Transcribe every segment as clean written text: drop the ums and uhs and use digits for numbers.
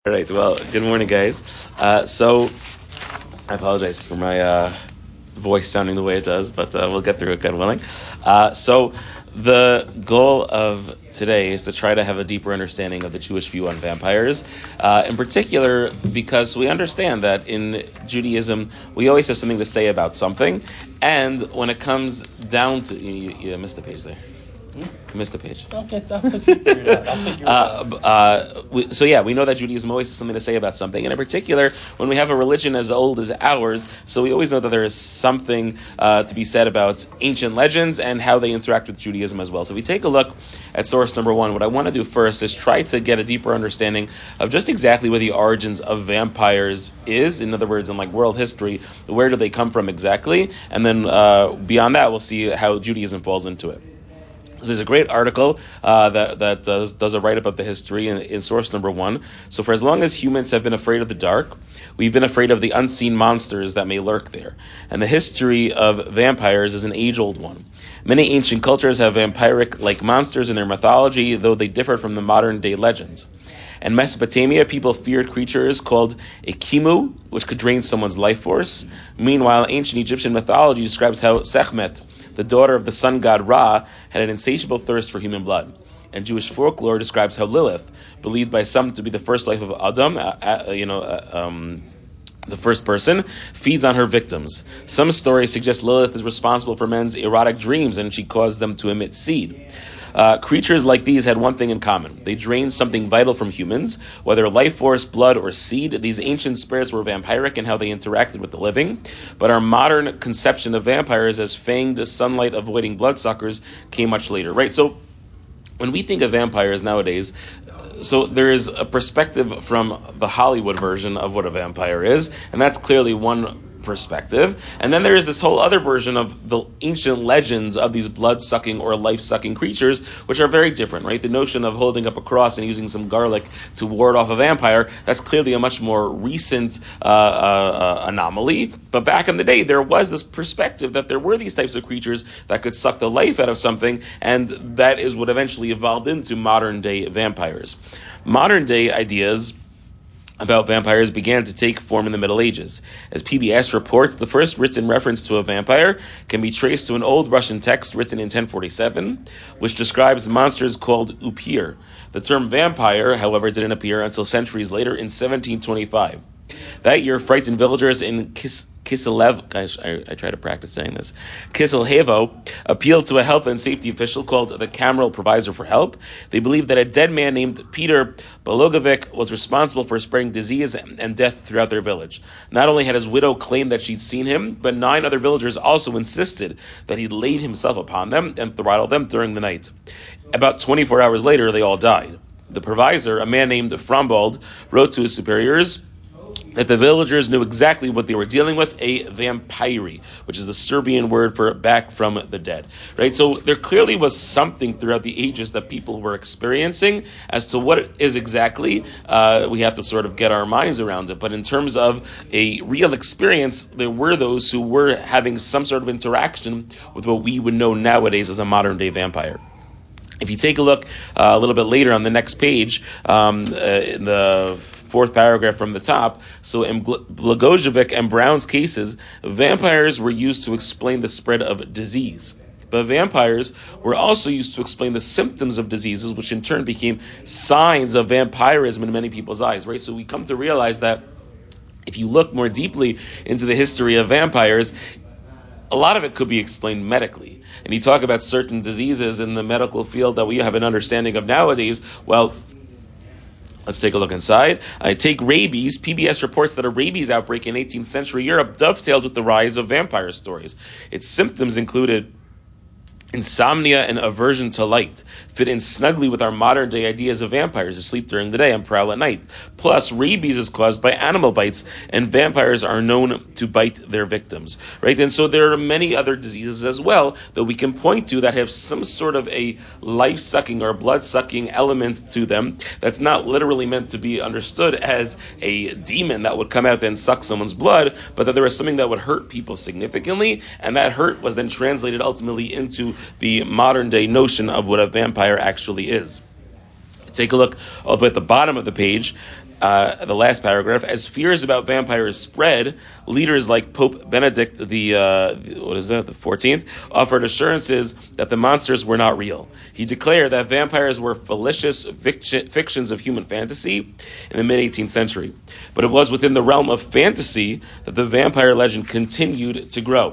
All right. Well, good morning, guys. So I apologize for my voice sounding the way it does, but we'll get through it, God willing. So the goal of today is to try to have a deeper understanding of the Jewish view on vampires, in particular because we understand that in Judaism we always have something to say about something, and when it comes down to you missed a page there. Missed a page. I'll figure it out. We know that Judaism always has something to say about something, and in particular, when we have a religion as old as ours, so we always know that there is something to be said about ancient legends and how they interact with Judaism as well. So if we take a look at source number one, what I want to do first is try to get a deeper understanding of just exactly where the origins of vampires is. In other words, in like world history, where do they come from exactly? And then beyond that, we'll see how Judaism falls into it. So there's a great article that does a write-up of the history in source number one. So for as long as humans have been afraid of the dark, we've been afraid of the unseen monsters that may lurk there. And the history of vampires is an age-old one. Many ancient cultures have vampiric-like monsters in their mythology, though they differ from the modern-day legends. In Mesopotamia, people feared creatures called a kimu, which could drain someone's life force. Meanwhile, ancient Egyptian mythology describes how Sekhmet, the daughter of the sun god Ra, had an insatiable thirst for human blood. And Jewish folklore describes how Lilith, believed by some to be the first wife of Adam, the first person, feeds on her victims. Some stories suggest Lilith is responsible for men's erotic dreams and she caused them to emit seed. Creatures like these had one thing in common. They drained something vital from humans, whether life force, blood, or seed. These ancient spirits were vampiric in how they interacted with the living, but our modern conception of vampires as fanged, sunlight-avoiding bloodsuckers came much later, right? So when we think of vampires nowadays, so there is a perspective from the Hollywood version of what a vampire is, and that's clearly one perspective. And then there is this whole other version of the ancient legends of these blood-sucking or life-sucking creatures, which are very different, right? The notion of holding up a cross and using some garlic to ward off a vampire, that's clearly a much more recent anomaly. But back in the day, there was this perspective that there were these types of creatures that could suck the life out of something, and that is what eventually evolved into modern-day vampires. Modern-day ideas about vampires began to take form in the Middle Ages. As PBS reports, the first written reference to a vampire can be traced to an old Russian text written in 1047, which describes monsters called upir. The term vampire, however, didn't appear until centuries later in 1725. That year, frightened villagers in Kiselev, I try to practice saying this, Kiselevo, appealed to a health and safety official called the Cameral Provisor for help. They believed that a dead man named Peter Bologovic was responsible for spreading disease and death throughout their village. Not only had his widow claimed that she'd seen him, but 9 other villagers also insisted that he laid himself upon them and throttled them during the night. About 24 hours later, they all died. The provisor, a man named Frambald, wrote to his superiors that the villagers knew exactly what they were dealing with, a vampire, which is the Serbian word for back from the dead, right? So there clearly was something throughout the ages that people were experiencing. As to what it is exactly, we have to sort of get our minds around it. But in terms of a real experience, there were those who were having some sort of interaction with what we would know nowadays as a modern-day vampire. If you take a look a little bit later on the next page, in the 4th paragraph from the top, so in Blagojevic and Brown's cases, vampires were used to explain the spread of disease. But vampires were also used to explain the symptoms of diseases, which in turn became signs of vampirism in many people's eyes, right? So we come to realize that if you look more deeply into the history of vampires, a lot of it could be explained medically. And you talk about certain diseases in the medical field that we have an understanding of nowadays. Well, let's take a look inside. Take rabies. PBS reports that a rabies outbreak in 18th century Europe dovetailed with the rise of vampire stories. Its symptoms included insomnia and aversion to light, fit in snugly with our modern day ideas of vampires who sleep during the day and prowl at night. Plus, rabies is caused by animal bites, and vampires are known to bite their victims, right? And so there are many other diseases as well that we can point to that have some sort of a life-sucking or blood-sucking element to them that's not literally meant to be understood as a demon that would come out and suck someone's blood, but that there was something that would hurt people significantly, and that hurt was then translated ultimately into the modern day notion of what a vampire actually is. Take a look all the way at the bottom of the page. the last paragraph, as fears about vampires spread, leaders like Pope Benedict the 14th, offered assurances that the monsters were not real. He declared that vampires were fallacious fictions of human fantasy in the mid-18th century. But it was within the realm of fantasy that the vampire legend continued to grow.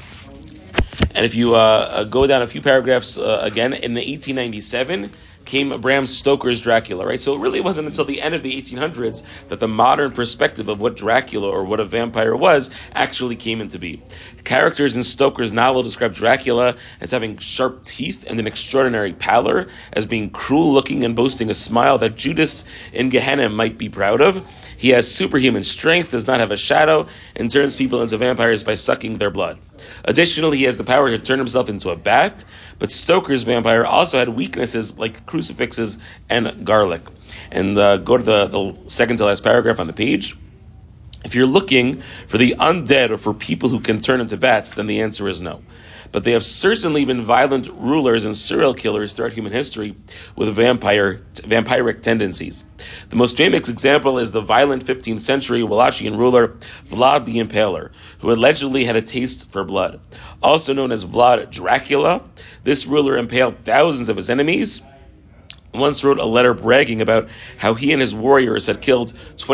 And if you go down a few paragraphs again, in the 1897 came Bram Stoker's Dracula, right? So it really wasn't until the end of the 1800s that the modern perspective of what Dracula or what a vampire was actually came into being. Characters in Stoker's novel describe Dracula as having sharp teeth and an extraordinary pallor, as being cruel-looking and boasting a smile that Judas in Gehenna might be proud of. He has superhuman strength, does not have a shadow, and turns people into vampires by sucking their blood. Additionally, he has the power to turn himself into a bat, but Stoker's vampire also had weaknesses like crucifixes and garlic. And go to the second to last paragraph on the page. If you're looking for the undead or for people who can turn into bats, then the answer is no. But they have certainly been violent rulers and serial killers throughout human history with vampiric tendencies. The most famous example is the violent 15th century Wallachian ruler Vlad the Impaler, who allegedly had a taste for blood. Also known as Vlad Dracula, this ruler impaled thousands of his enemies. Once wrote a letter bragging about how he and his warriors had killed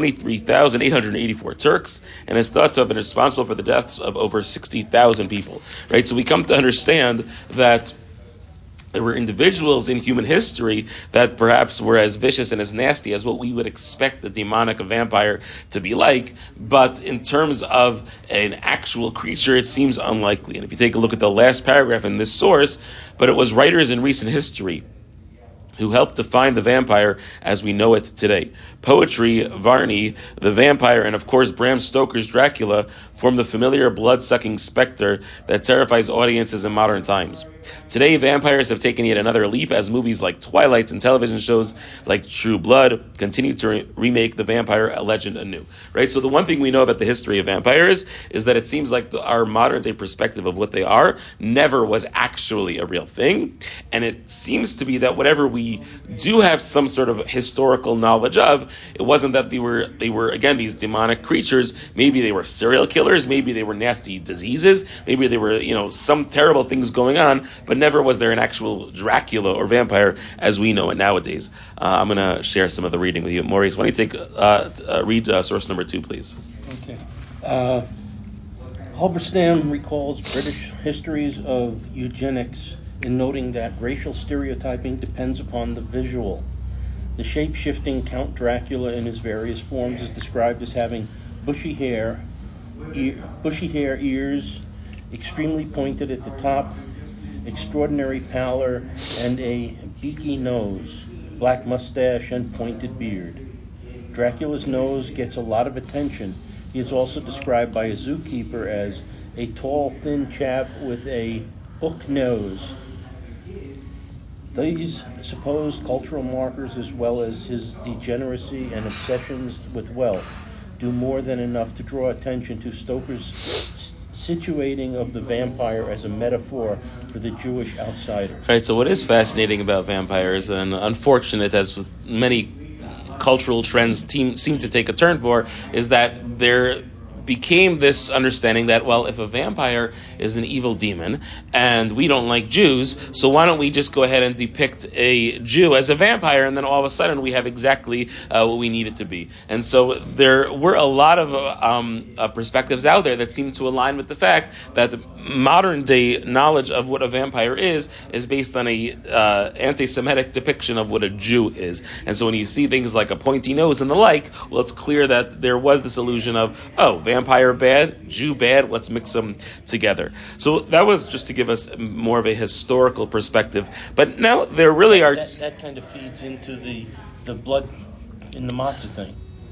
23,884 Turks and is thought to have been responsible for the deaths of over 60,000 people. Right? So we come to understand that there were individuals in human history that perhaps were as vicious and as nasty as what we would expect a demonic vampire to be like, but in terms of an actual creature, it seems unlikely. And if you take a look at the last paragraph in this source, but it was writers in recent history who helped define the vampire as we know it today. Poetry, Varney, the vampire, and of course Bram Stoker's Dracula form the familiar blood-sucking specter that terrifies audiences in modern times. Today, vampires have taken yet another leap as movies like Twilight and television shows like True Blood continue to remake the vampire legend anew. Right? So the one thing we know about the history of vampires is that it seems like our modern-day perspective of what they are never was actually a real thing, and it seems to be that whatever we do have some sort of historical knowledge of, it wasn't that they were again these demonic creatures. Maybe they were serial killers, maybe they were nasty diseases, maybe they were some terrible things going on, but never was there an actual Dracula or vampire as we know it nowadays. I'm going to share some of the reading with you. Maurice, why don't you read source number 2, please? Okay. Halberstam recalls British histories of eugenics in noting that racial stereotyping depends upon the visual. The shape-shifting Count Dracula in his various forms is described as having bushy hair, ears, extremely pointed at the top, extraordinary pallor, and a beaky nose, black mustache, and pointed beard. Dracula's nose gets a lot of attention. He is also described by a zookeeper as a tall, thin chap with a hook nose. These supposed cultural markers, as well as his degeneracy and obsessions with wealth, do more than enough to draw attention to Stoker's situating of the vampire as a metaphor for the Jewish outsider. Right, so what is fascinating about vampires, and unfortunate as with many cultural trends seem to take a turn for, is that there became this understanding that, well, if a vampire is an evil demon and we don't like Jews, so why don't we just go ahead and depict a Jew as a vampire, and then all of a sudden we have exactly what we need it to be. And so there were a lot of perspectives out there that seem to align with the fact that modern day knowledge of what a vampire is based on a anti-Semitic depiction of what a Jew is. And so when you see things like a pointy nose and the like, well, it's clear that there was this illusion of, oh, vampire bad, Jew bad, let's mix them together. So that was just to give us more of a historical perspective. But now there really are... That kind of feeds into the blood in the matzah thing.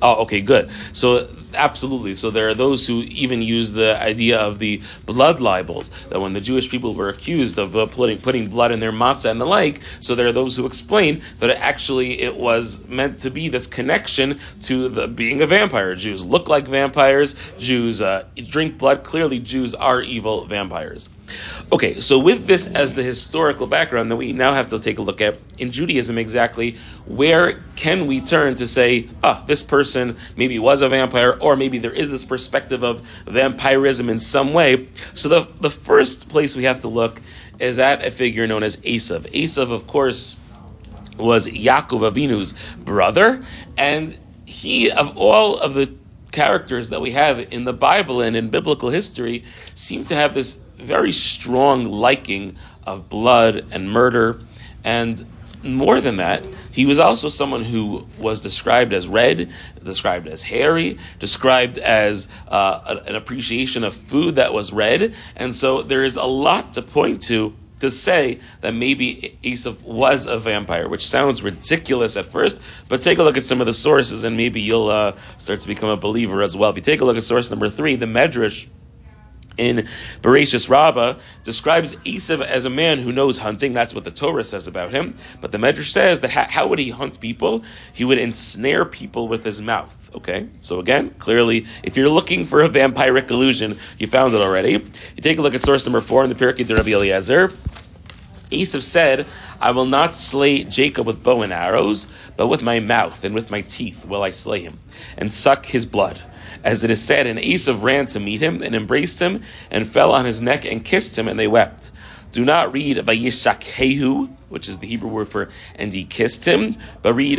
Oh, okay, good. So absolutely. So there are those who even use the idea of the blood libels, that when the Jewish people were accused of putting blood in their matzah and the like, so there are those who explain that it was meant to be this connection to the being a vampire. Jews look like vampires. Jews drink blood. Clearly, Jews are evil vampires. Okay, so with this as the historical background, then we now have to take a look at, in Judaism, exactly where can we turn to say, this person maybe was a vampire, or maybe there is this perspective of vampirism in some way. So the first place we have to look is at a figure known as Esav. Esav, of course, was Yaakov Avinu's brother, and he, of all of the characters that we have in the Bible and in biblical history, seems to have this very strong liking of blood and murder. And more than that, he was also someone who was described as red, described as hairy, described as an appreciation of food that was red. And so there is a lot to point to say that maybe Esav was a vampire, which sounds ridiculous at first, but take a look at some of the sources and maybe you'll start to become a believer as well. If you take a look at source number 3, the Medrash in Bereshis Rabbah describes Esav as a man who knows hunting. That's what the Torah says about him. But the Medrash says that how would he hunt people? He would ensnare people with his mouth. Okay, so again, clearly, if you're looking for a vampiric illusion, you found it already. You take a look at source number 4 in the Pirkei de Rabbi Eliezer. Esav said, I will not slay Jacob with bow and arrows, but with my mouth and with my teeth will I slay him, and suck his blood. As it is said, and Esav ran to meet him, and embraced him, and fell on his neck, and kissed him, and they wept. Do not read Vayishakhehu, which is the Hebrew word for, and he kissed him, but read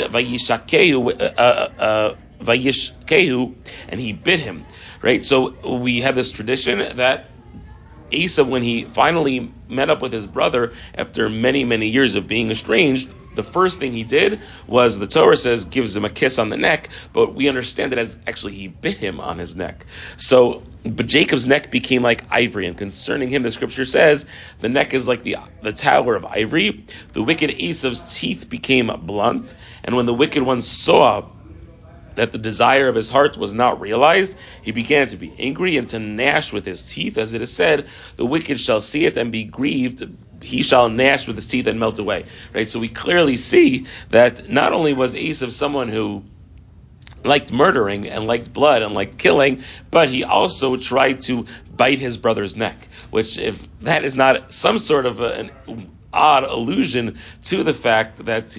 Vayishkehu, and he bit him. Right? So we have this tradition that Esav, when he finally met up with his brother after many, many years of being estranged, the first thing he did was, the Torah says, gives him a kiss on the neck, but we understand it as actually he bit him on his neck. So, but Jacob's neck became like ivory, and concerning him, the scripture says, the neck is like the tower of ivory. The wicked Esav's teeth became blunt, and when the wicked one saw that the desire of his heart was not realized, he began to be angry and to gnash with his teeth. As it is said, the wicked shall see it and be grieved. He shall gnash with his teeth and melt away. Right? So we clearly see that not only was Esav someone who liked murdering and liked blood and liked killing, but he also tried to bite his brother's neck, which, if that is not some sort of an odd allusion to the fact that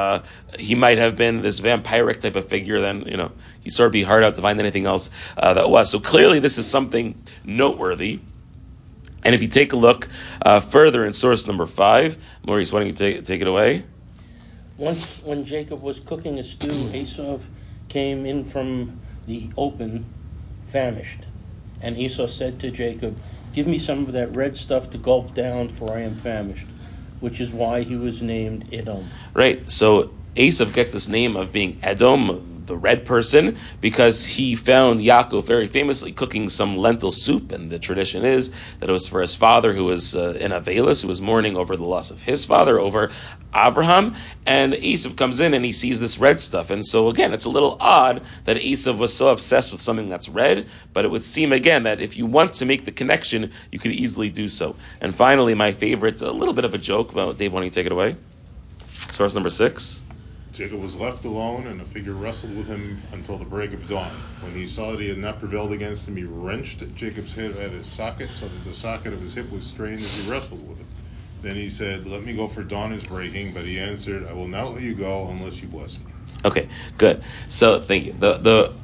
he might have been this vampiric type of figure, then he sort of be hard out to find anything else that was. So clearly this is something noteworthy. And if you take a look further in source number 5, Maurice, why don't you take it away? Once, when Jacob was cooking a stew, Esau came in from the open, famished. And Esau said to Jacob, give me some of that red stuff to gulp down, for I am famished, which is why he was named Edom. Right, so Esav gets this name of being Edom, the red person, because he found Yaakov very famously cooking some lentil soup, and the tradition is that it was for his father, who was in Avelis, who was mourning over the loss of his father, over Abraham, and Esav comes in and he sees this red stuff, and so again, it's a little odd that Esav was so obsessed with something that's red, but it would seem again that if you want to make the connection, you could easily do so. And finally, my favorite, a little bit of a joke, but Dave, why don't you take it away? Source number 6. Jacob was left alone, and a figure wrestled with him until the break of dawn. When he saw that he had not prevailed against him, he wrenched Jacob's head at his socket, so that the socket of his hip was strained as he wrestled with it. Then he said, let me go, for dawn is breaking. But he answered, I will not let you go unless you bless me. Okay, good. So, thank you.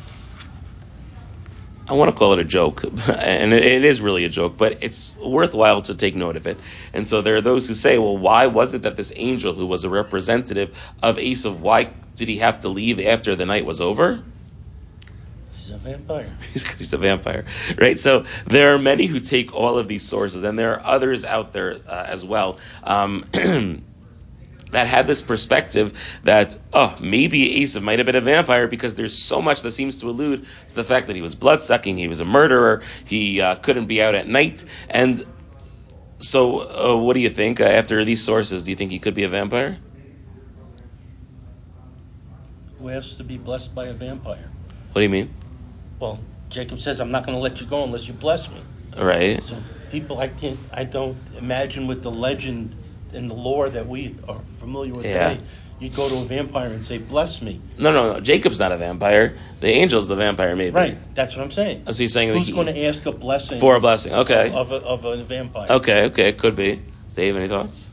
I want to call it a joke, and it is really a joke, but it's worthwhile to take note of it. And so there are those who say, well, why was it that this angel, who was a representative of Esav, why did he have to leave after the night was over? He's a vampire. He's a vampire, right? So there are many who take all of these sources, and there are others out there as well. That had this perspective that, maybe Esav might have been a vampire, because there's so much that seems to allude to the fact that he was blood-sucking, he was a murderer, he couldn't be out at night. And so what do you think? After these sources, do you think he could be a vampire? who asks to be blessed by a vampire. What do you mean? Well, Jacob says, I'm not going to let you go unless you bless me. Right. So people, I don't imagine with the legend and the lore that we are familiar with today, you go to a vampire and say, bless me. No. Jacob's not a vampire. The angel's the vampire, maybe. Right. That's what I'm saying. So you're saying who's going to ask a blessing for a blessing? Okay. Of a vampire? Okay. Could be. Dave, any thoughts?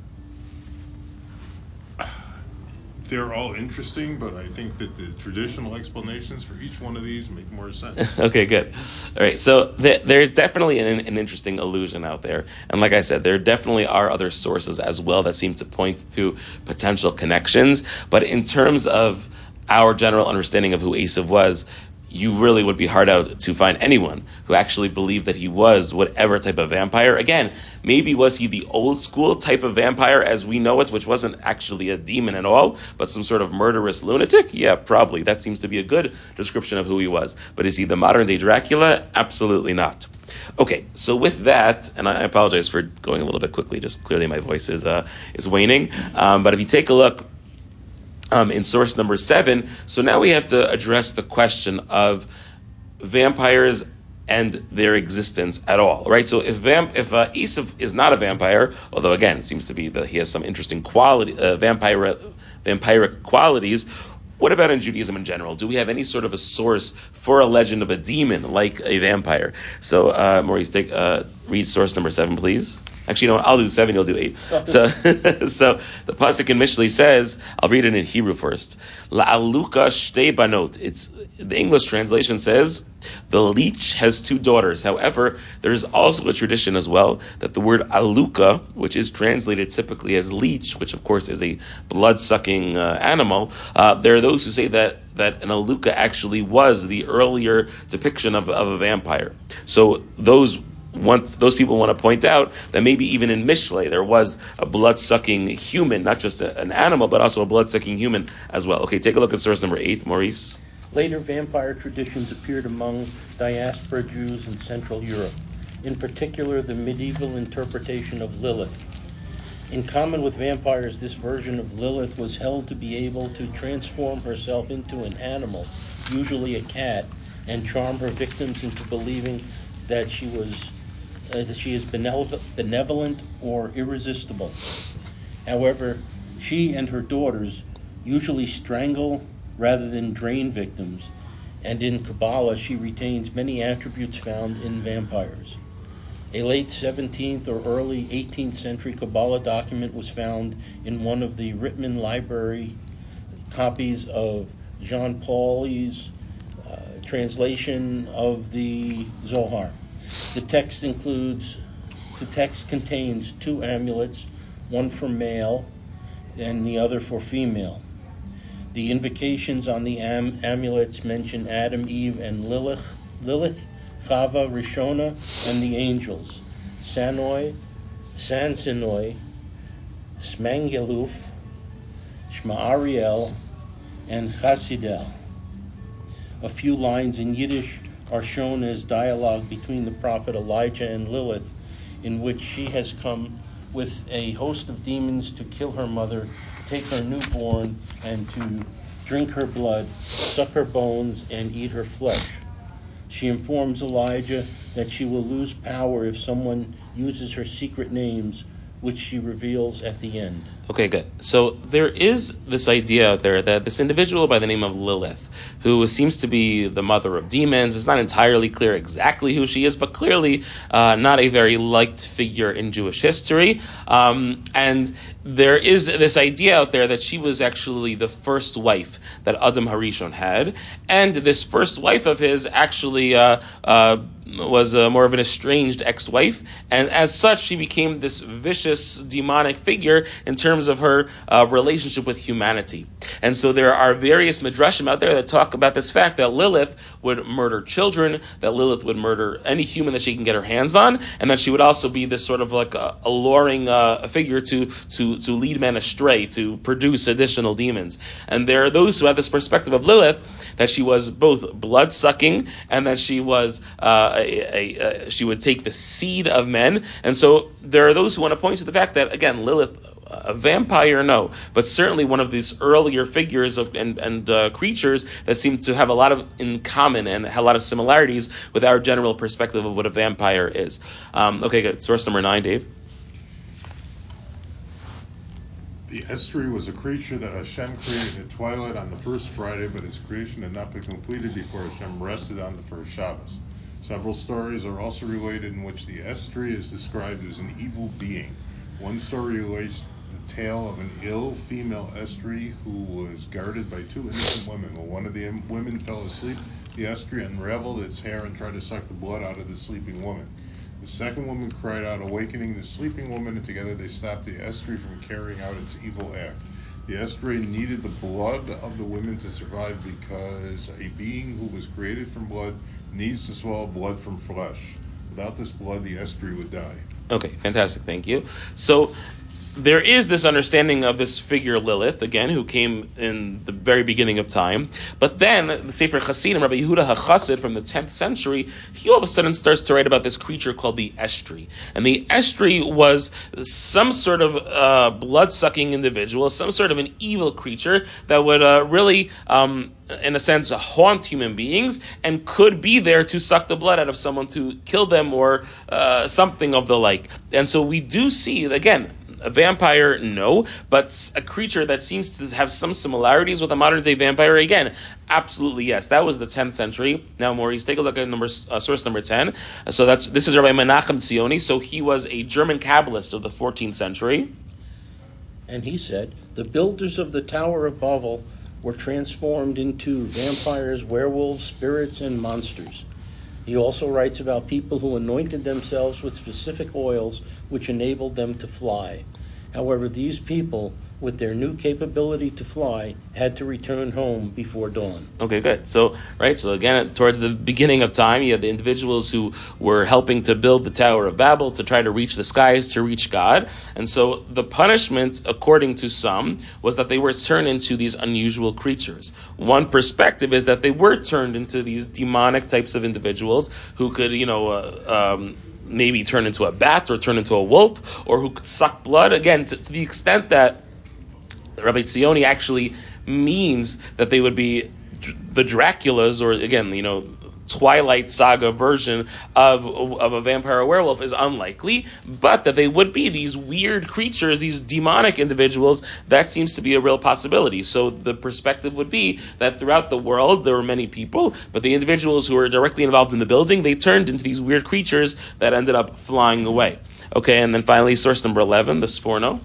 They're all interesting, but I think that the traditional explanations for each one of these make more sense. Okay, good. All right, so there's definitely an interesting illusion out there. And like I said, there definitely are other sources as well that seem to point to potential connections. But in terms of our general understanding of who Esav was, you really would be hard out to find anyone who actually believed that he was whatever type of vampire. Again, maybe was he the old school type of vampire as we know it, which wasn't actually a demon at all, but some sort of murderous lunatic? Yeah, probably. That seems to be a good description of who he was. But is he the modern day Dracula? Absolutely not. Okay, so with that, and I apologize for going a little bit quickly, just clearly my voice is waning. But if you take a look, in source number 7, so now we have to address the question of vampires and their existence at all, right? So if Esav is not a vampire, although again it seems to be that he has some interesting vampiric qualities, what about in Judaism in general? Do we have any sort of a source for a legend of a demon like a vampire? So Maurice, read source number 7, please. Actually, no, I'll do 7, you'll do 8. So the pasuk in Mishlei says, I'll read it in Hebrew first. La'aluka shtei banot. The English translation says, the leech has 2 daughters. However, there's also a tradition as well that the word aluka, which is translated typically as leech, which of course is a blood-sucking animal, there are those who say that an aluka actually was the earlier depiction of a vampire. So those people want to point out that maybe even in Mishlei there was a blood-sucking human, not just an animal, but also a blood-sucking human as well. Okay, take a look at source number 8, Maurice. Later vampire traditions appeared among diaspora Jews in Central Europe, in particular the medieval interpretation of Lilith. In common with vampires, this version of Lilith was held to be able to transform herself into an animal, usually a cat, and charm her victims into believing that she is benevolent or irresistible. However, she and her daughters usually strangle rather than drain victims, and in Kabbalah she retains many attributes found in vampires. A late 17th or early 18th century Kabbalah document was found in one of the Rittman Library copies of Jean Paul's translation of the Zohar. The text contains 2 amulets, one for male and the other for female. The invocations on the amulets mention Adam, Eve, and Lilith, Chava, Rishona, and the angels, Sanoi, Sansinoi, Smangeluf, Shma'ariel, and Chasidel. A few lines in Yiddish are shown as dialogue between the prophet Elijah and Lilith, in which she has come with a host of demons to kill her mother, take her newborn, and to drink her blood, suck her bones, and eat her flesh. She informs Elijah that she will lose power if someone uses her secret names, which she reveals at the end. Okay, good. So there is this idea out there that this individual by the name of Lilith, who seems to be the mother of demons, it's not entirely clear exactly who she is, but clearly not a very liked figure in Jewish history. And there is this idea out there that she was actually the first wife that Adam Harishon had, and this first wife of his actually was more of an estranged ex-wife, and as such she became this vicious demonic figure in terms of her relationship with humanity. And so there are various midrashim out there that talk about this fact that Lilith would murder children, that Lilith would murder any human that she can get her hands on, and that she would also be this sort of like alluring figure to lead men astray, to produce additional demons. And there are those who have this perspective of Lilith that she was both blood-sucking and that she was she would take the seed of men. And so there are those who want to point to the fact that, again, Lilith A vampire, no, but certainly one of these earlier figures and creatures that seem to have a lot of in common and a lot of similarities with our general perspective of what a vampire is. Okay, good. Source number 9, Dave. The Estri was a creature that Hashem created at twilight on the first Friday, but his creation had not been completed before Hashem rested on the first Shabbos. Several stories are also related in which the Estri is described as an evil being. One story relates the tale of an ill female Estri who was guarded by two innocent women. When one of the women fell asleep, the Estri unraveled its hair and tried to suck the blood out of the sleeping woman. The second woman cried out, awakening the sleeping woman, and together they stopped the Estri from carrying out its evil act. The Estri needed the blood of the women to survive because a being who was created from blood needs to swallow blood from flesh. Without this blood, the Estri would die. Okay, fantastic. Thank you. So there is this understanding of this figure Lilith, again, who came in the very beginning of time. But then the Sefer Chassidim, Rabbi Yehuda HaChassid from the 10th century, he all of a sudden starts to write about this creature called the Estri. And the Estri was some sort of blood-sucking individual, some sort of an evil creature that would really, in a sense, haunt human beings and could be there to suck the blood out of someone to kill them or something of the like. And so we do see, again, a vampire, no, but a creature that seems to have some similarities with a modern-day vampire, again, absolutely yes. That was the 10th century. Now, Maurice, take a look at source number 10. So this is Rabbi Menachem Tzioni. So he was a German Kabbalist of the 14th century. And he said, the builders of the Tower of Babel were transformed into vampires, werewolves, spirits, and monsters. He also writes about people who anointed themselves with specific oils which enabled them to fly. However, these people, with their new capability to fly, had to return home before dawn. Okay, good. So again, towards the beginning of time, you had the individuals who were helping to build the Tower of Babel to try to reach the skies, to reach God. And so the punishment, according to some, was that they were turned into these unusual creatures. One perspective is that they were turned into these demonic types of individuals who could, maybe turn into a bat or turn into a wolf, or who could suck blood. Again, to the extent that Rabbi Tzioni actually means that they would be the Draculas, or again, Twilight Saga version of a vampire or werewolf is unlikely, but that they would be these weird creatures, these demonic individuals, that seems to be a real possibility. So the perspective would be that throughout the world there were many people, but the individuals who were directly involved in the building, they turned into these weird creatures that ended up flying away. Okay, and then finally source number 11, the Sforno.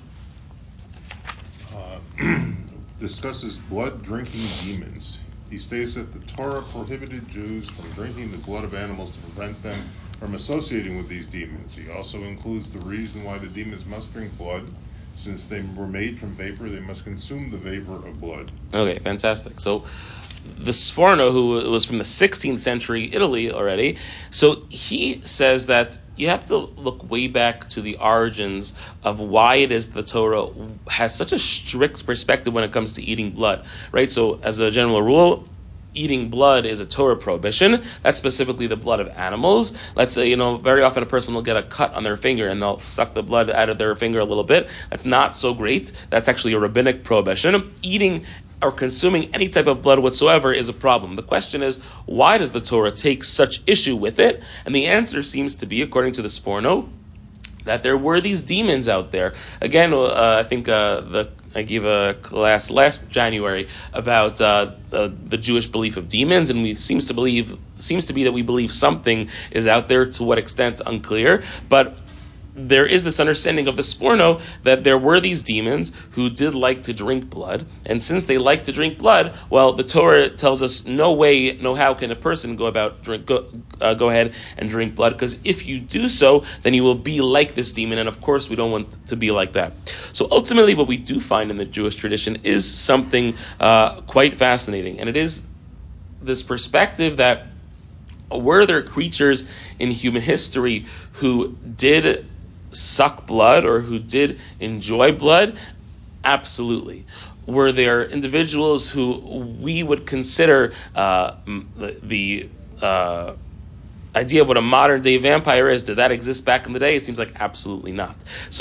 Discusses blood-drinking demons. He states that the Torah prohibited Jews from drinking the blood of animals to prevent them from associating with these demons. He also includes the reason why the demons must drink blood. Since they were made from vapor, they must consume the vapor of blood. Okay, fantastic. So the Sforno, who was from the 16th century Italy already, so he says that you have to look way back to the origins of why it is the Torah has such a strict perspective when it comes to eating blood, right? So as a general rule, eating blood is a Torah prohibition. That's specifically the blood of animals. Let's say, very often a person will get a cut on their finger and they'll suck the blood out of their finger a little bit. That's not so great. That's actually a rabbinic prohibition. Eating or consuming any type of blood whatsoever is a problem. The question is, why does the Torah take such issue with it? And the answer seems to be, according to the Sforno, that there were these demons out there. Again, I think I gave a class last January about the Jewish belief of demons, and seems to be that we believe something is out there. To what extent, unclear. But there is this understanding of the Sforno that there were these demons who did like to drink blood, and since they like to drink blood, well, the Torah tells us no way, no how can a person go ahead and drink blood, because if you do so, then you will be like this demon, and of course we don't want to be like that. So ultimately what we do find in the Jewish tradition is something quite fascinating, and it is this perspective that were there creatures in human history who did suck blood or who did enjoy blood? Absolutely. Were there individuals who we would consider the idea of what a modern day vampire is? Did that exist back in the day? It seems like absolutely not. So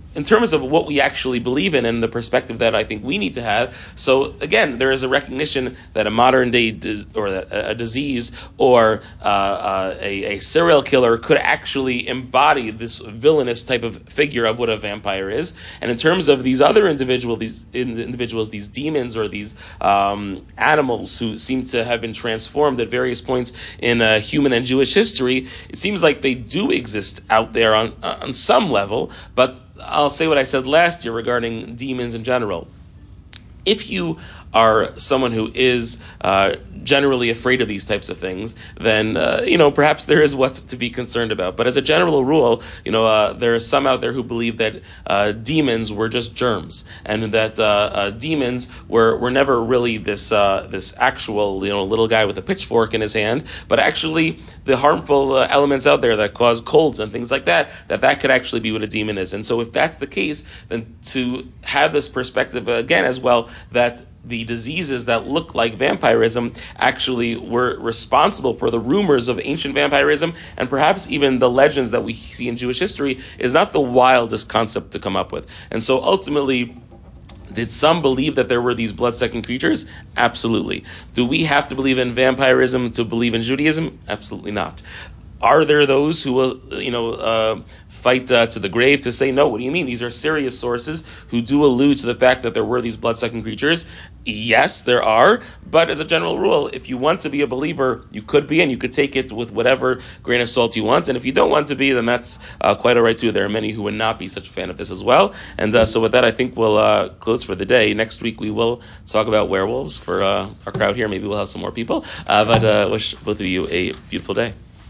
in terms of what we actually believe in and the perspective that I think we need to have, so again, there is a recognition that a modern day a disease or a serial killer could actually embody this villainous type of figure of what a vampire is. And in terms of these other individuals, these demons or these animals who seem to have been transformed at various points in human and Jewish history, it seems like they do exist out there on some level, but I'll say what I said last year regarding demons in general. If you are someone who is generally afraid of these types of things, then perhaps there is what to be concerned about. But as a general rule, there are some out there who believe that demons were just germs, and that demons were never really this actual little guy with a pitchfork in his hand, but actually the harmful elements out there that cause colds and things like that could actually be what a demon is. And so if that's the case, then to have this perspective again as well, that the diseases that look like vampirism actually were responsible for the rumors of ancient vampirism, and perhaps even the legends that we see in Jewish history, is not the wildest concept to come up with. And so ultimately, did some believe that there were these blood-sucking creatures? Absolutely. Do we have to believe in vampirism to believe in Judaism? Absolutely not. Are there those who will, fight to the grave to say, no, what do you mean? These are serious sources who do allude to the fact that there were these blood-sucking creatures. Yes, there are, but as a general rule, if you want to be a believer, you could be, and you could take it with whatever grain of salt you want, and if you don't want to be, then that's quite all right too. There are many who would not be such a fan of this as well, and so with that, I think we'll close for the day. Next week, we will talk about werewolves for our crowd here. Maybe we'll have some more people, but wish both of you a beautiful day.